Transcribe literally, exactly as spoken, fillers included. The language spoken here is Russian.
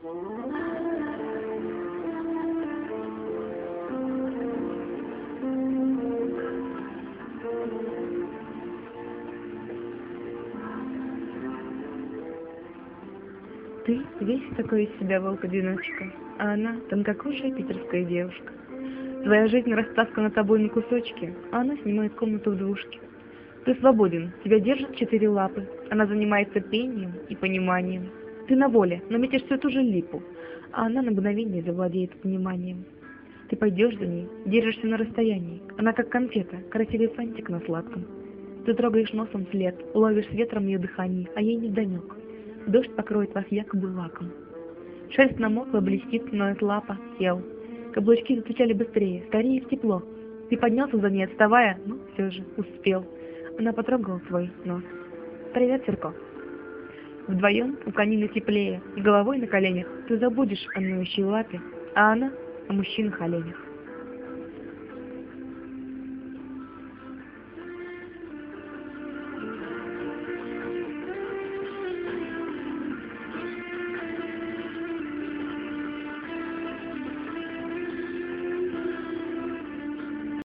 Ты весь такой из себя волк-одиночка, а она тонкокожая питерская девушка. Твоя жизнь растаскана тобой на кусочки, а она снимает комнату в двушке. Ты свободен, тебя держат четыре лапы, она занимается пением и пониманием. Ты на воле, но метишь всю ту же липу, а она на мгновение завладеет вниманием. Ты пойдешь за ней, держишься на расстоянии, она как конфета, красивый фантик на сладком. Ты трогаешь носом след, ловишь ветром ее дыхание, а ей невдомек. Дождь покроет вас якобы лаком. Шерсть намокла, блестит, ноет лапа, сел. Каблучки застучали быстрее, скорее в тепло. Ты поднялся за ней, отставая, но все же успел. Она потрогала свой нос. Привет, Серко. Вдвоем у конины теплее, и головой на коленях ты забудешь о ноющей лапе, а она о мужчинах-оленях.